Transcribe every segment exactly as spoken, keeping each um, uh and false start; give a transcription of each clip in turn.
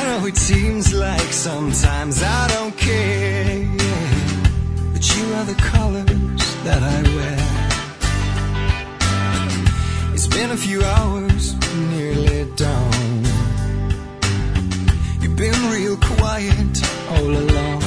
know it seems like sometimes I don't care, but you are the colors that I wear. It's been a few hours, nearly dawn. You've been real quiet all along.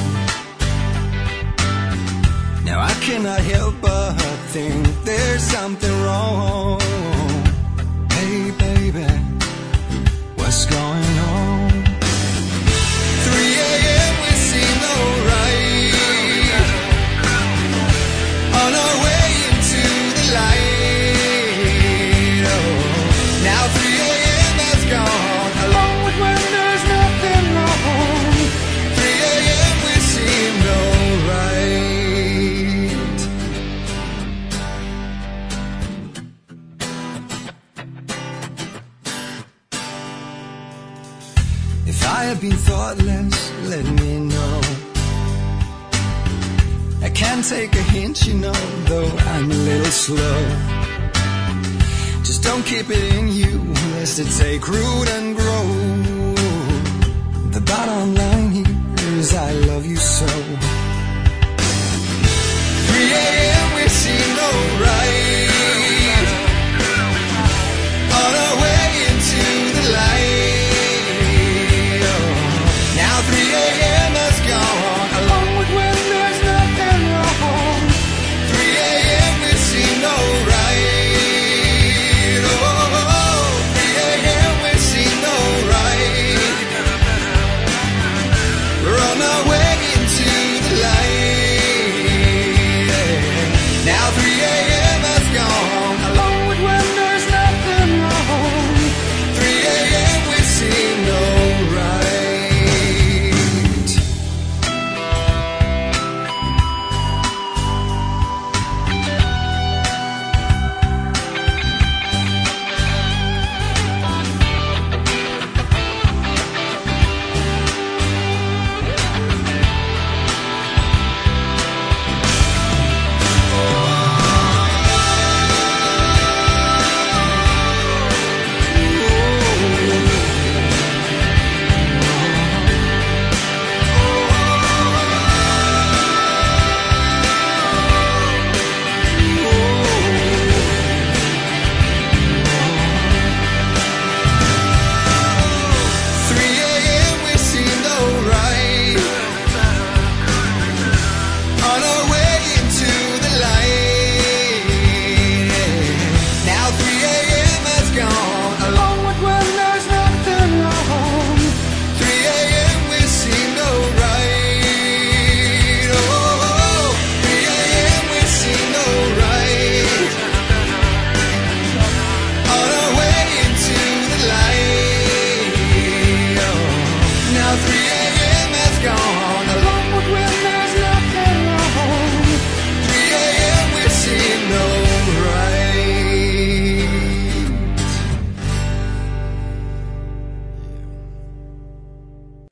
Now I cannot help but think there's something wrong. Hey baby, what's going on? three a.m. we seem alright, on our way into the light. Oh, now three a.m. has gone, along with when there's nothing wrong. three a.m. we seem alright. If I have been thoughtless, let me know. I can take a hint, you know, though I'm a little slow. Just don't keep it in you, lest it take root and grow.